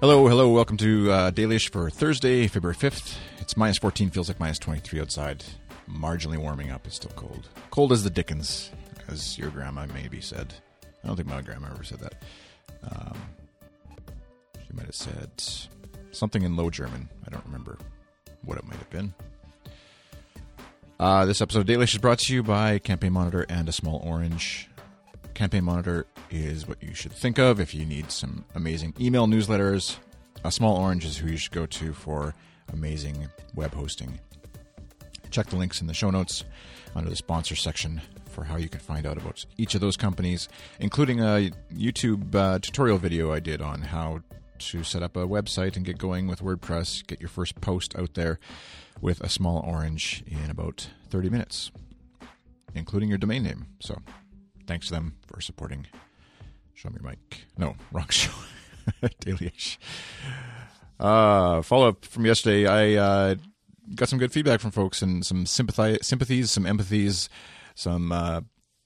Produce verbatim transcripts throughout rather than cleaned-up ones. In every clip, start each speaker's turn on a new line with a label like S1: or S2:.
S1: Hello, hello, welcome to uh, Dailyish for Thursday, February fifth. It's minus fourteen, feels like minus twenty-three outside. Marginally warming up, it's still cold. Cold as the dickens, as your grandma maybe said. I don't think my grandma ever said that. Um, she might have said something in Low German. I don't remember what it might have been. Uh, this episode of Dailyish is brought to you by Campaign Monitor and A Small Orange. Campaign Monitor is what you should think of if you need some amazing email newsletters. A Small Orange is who you should go to for amazing web hosting. Check the links in the show notes under the sponsor section for how you can find out about each of those companies, including a YouTube uh, tutorial video I did on how to set up a website and get going with WordPress, get your first post out there with A Small Orange in about thirty minutes, including your domain name. So thanks to them for supporting. Show me your mic. No, wrong show. Dailyish. Uh, follow up from yesterday. I uh, got some good feedback from folks and some sympathy, sympathies, some empathies, some uh,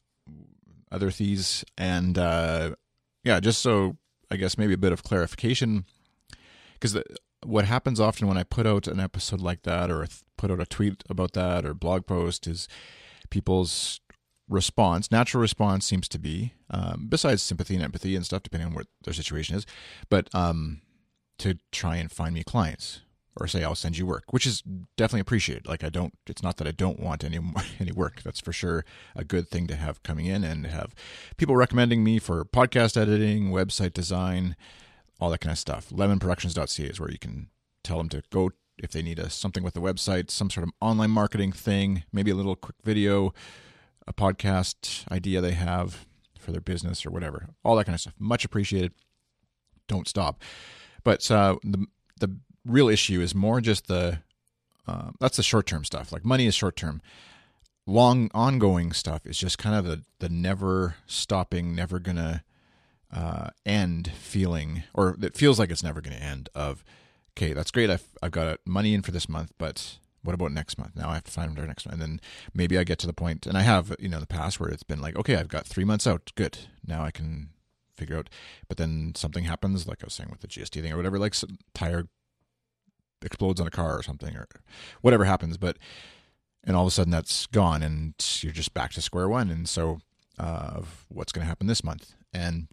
S1: other thees, and uh, yeah, just so I guess maybe a bit of clarification, because what happens often when I put out an episode like that, or put out a tweet about that, or blog post, is people's response, natural response seems to be, um, besides sympathy and empathy and stuff, depending on what their situation is, but um, to try and find me clients or say, I'll send you work, which is definitely appreciated. Like I don't, it's not that I don't want any any work. That's for sure a good thing to have coming in, and have people recommending me for podcast editing, website design, all that kind of stuff. lemon productions dot c a is where you can tell them to go if they need a, something with the website, some sort of online marketing thing, maybe a little quick video, a podcast idea they have for their business or whatever, all that kind of stuff. Much appreciated. Don't stop. But uh, the the real issue is more just the, uh, that's the short-term stuff. Like money is short-term. Long, ongoing stuff is just kind of the, the never stopping, never going to uh, end feeling, or it feels like it's never going to end of, okay, that's great. I've, I've got money in for this month, but what about next month? Now I have to find our next month. And then maybe I get to the point, and I have, you know, in the past where it's been like, okay, I've got three months out. Good. Now I can figure out. But then something happens, like I was saying with the G S T thing or whatever, like some tire explodes on a car or something, or whatever happens. But, and all of a sudden that's gone and you're just back to square one. And so, uh, what's going to happen this month? And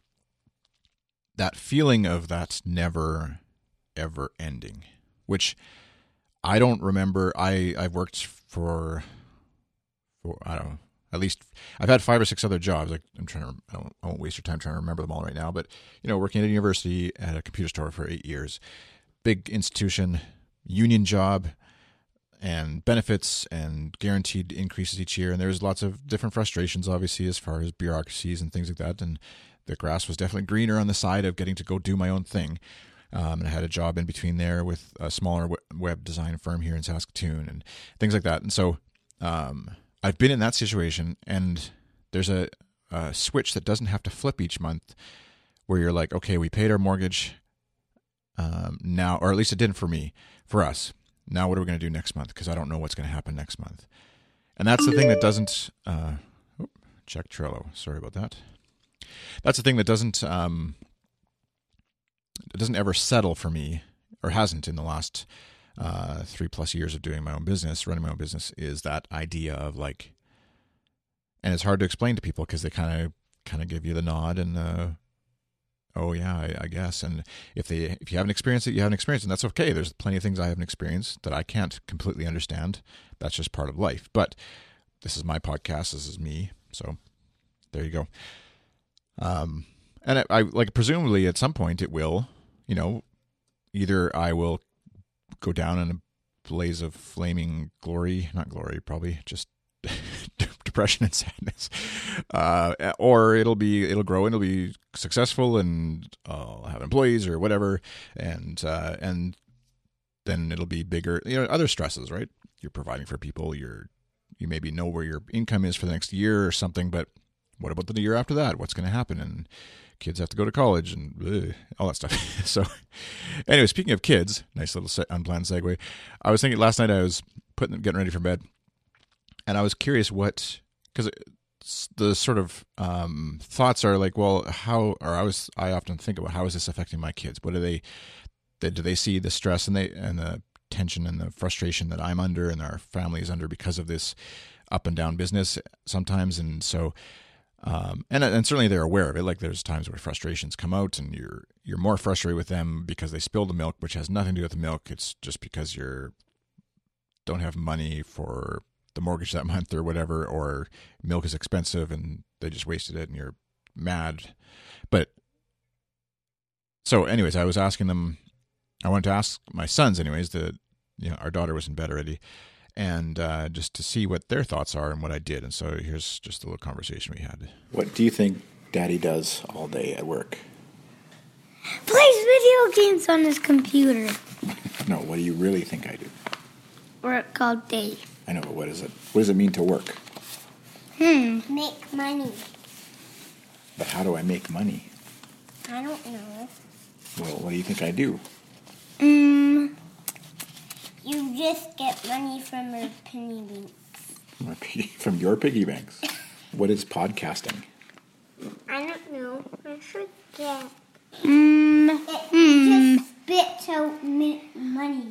S1: that feeling of that never, ever ending, which I don't remember. I, I've worked for, for, I don't know, at least I've had five or six other jobs. Like I'm trying to, I, don't, I won't waste your time trying to remember them all right now, but, you know, working at a university at a computer store for eight years, big institution, union job, and benefits and guaranteed increases each year. And there's lots of different frustrations, obviously, as far as bureaucracies and things like that. And the grass was definitely greener on the side of getting to go do my own thing. Um, and I had a job in between there with a smaller web design firm here in Saskatoon and things like that. And so um, I've been in that situation, and there's a, a switch that doesn't have to flip each month where you're like, okay, we paid our mortgage um, now, or at least it didn't for me, for us. Now what are we going to do next month? Because I don't know what's going to happen next month. And that's the thing that doesn't, uh, oh, check Trello. Sorry about that. That's the thing that doesn't, um, it doesn't ever settle for me, or hasn't in the last uh, three plus years of doing my own business, running my own business, is that idea of like, and it's hard to explain to people because they kind of kind of give you the nod and the, oh yeah, I, I guess. And if they if you haven't experienced it, you haven't experienced it, and that's okay. There's plenty of things I haven't experienced that I can't completely understand. That's just part of life. But this is my podcast. This is me. So there you go. Um. And I, I like presumably at some point it will, you know, either I will go down in a blaze of flaming glory, not glory, probably just depression and sadness, uh, or it'll be it'll grow and it'll be successful, and I'll have employees or whatever, and uh, and then it'll be bigger, you know, other stresses, right? You're providing for people, you're you maybe know where your income is for the next year or something, but what about the year after that? What's going to happen? And kids have to go to college and ugh, all that stuff. So anyway, speaking of kids, nice little se- unplanned segue. I was thinking last night I was putting getting ready for bed, and I was curious what, because the sort of um, thoughts are like, well, how, or I was, I often think about how is this affecting my kids? What are they, They, do they see the stress and they and the tension and the frustration that I'm under and our family is under because of this up and down business sometimes? And so, um, and and certainly they're aware of it. Like there's times where frustrations come out and you're you're more frustrated with them because they spilled the milk, which has nothing to do with the milk. It's just because you're don't have money for the mortgage that month or whatever, or milk is expensive and they just wasted it and you're mad. But so anyways, I was asking them, I wanted to ask my sons anyways, the, you know, our daughter was in bed already, and uh, just to see what their thoughts are and what I did. And so here's just a little conversation we had.
S2: What do you think Daddy does all day at work?
S3: Plays video games on his computer.
S2: No, what do you really think I do?
S3: Work all day.
S2: I know, but what is it? What does it mean to work?
S3: Hmm. Make money.
S2: But how do I make money?
S3: I don't know.
S2: Well, what do you think I do?
S3: Um, you just get money from your piggy banks.
S2: From your piggy banks? What is podcasting?
S3: I don't know. I forget. Um, it mm. just spits out mi- money.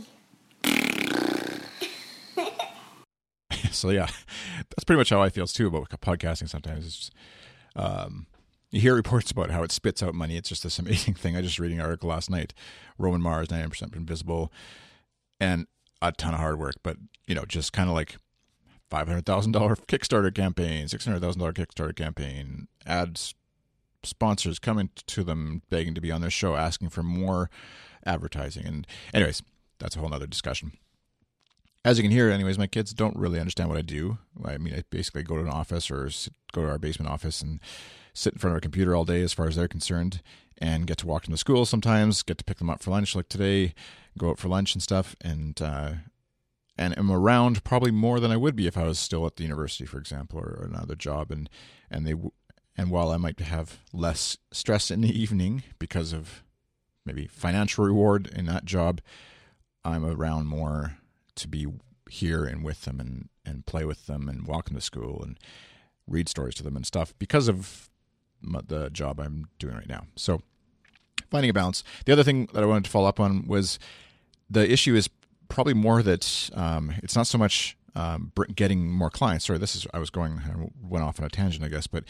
S1: So yeah, that's pretty much how I feel too about podcasting sometimes. It's just, um, you hear reports about how it spits out money. It's just this amazing thing. I just reading an article last night, Roman Mars, ninety percent invisible, and a ton of hard work, but you know, just kind of like five hundred thousand dollars Kickstarter campaign, six hundred thousand dollars Kickstarter campaign, ads, sponsors coming to them, begging to be on their show, asking for more advertising. And anyways, that's a whole nother discussion. As you can hear, anyways, my kids don't really understand what I do. I mean, I basically go to an office or sit, go to our basement office and sit in front of a computer all day as far as they're concerned, and get to walk them to school sometimes, get to pick them up for lunch like today, go out for lunch and stuff, and uh, and am around probably more than I would be if I was still at the university, for example, or another job. And and they and while I might have less stress in the evening because of maybe financial reward in that job, I'm around more to be here and with them and, and play with them and walk them to school and read stories to them and stuff because of the job I'm doing right now. So finding a balance. The other thing that I wanted to follow up on was the issue is probably more that um, it's not so much um, getting more clients. Sorry, this is, I was going, I went off on a tangent, I guess, but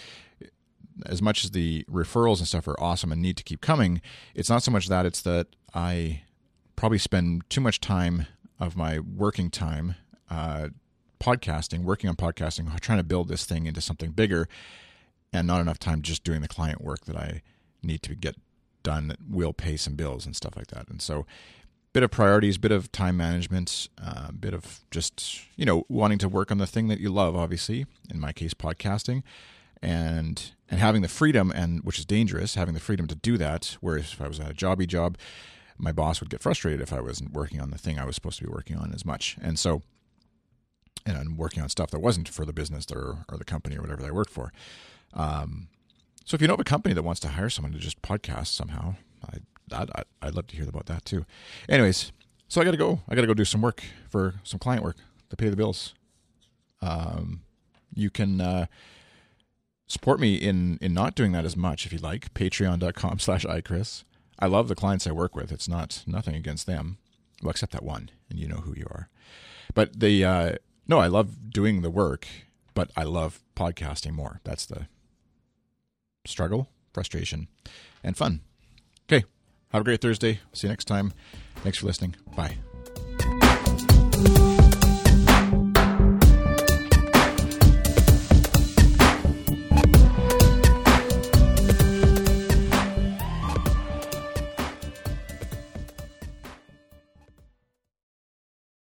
S1: as much as the referrals and stuff are awesome and need to keep coming, it's not so much that, it's that I probably spend too much time of my working time uh, podcasting, working on podcasting, trying to build this thing into something bigger, and not enough time just doing the client work that I need to get done that will pay some bills and stuff like that. And so bit of priorities, bit of time management, a uh, bit of just, you know, wanting to work on the thing that you love, obviously, in my case, podcasting, and and having the freedom, and which is dangerous, having the freedom to do that, whereas if I was at a jobby job, my boss would get frustrated if I wasn't working on the thing I was supposed to be working on as much. And so, and I'm working on stuff that wasn't for the business or, or the company or whatever I worked for. Um, so if you know of a company that wants to hire someone to just podcast somehow, I, I'd, I'd love to hear about that too. Anyways, so I got to go. I got to go do some work for some client work to pay the bills. Um, you can uh, support me in, in not doing that as much if you'd like. Patreon.com slash iChris. I love the clients I work with. It's not nothing against them, well, except that one, and you know who you are. But the uh, no, I love doing the work, but I love podcasting more. That's the struggle, frustration, and fun. Okay, have a great Thursday. See you next time. Thanks for listening. Bye.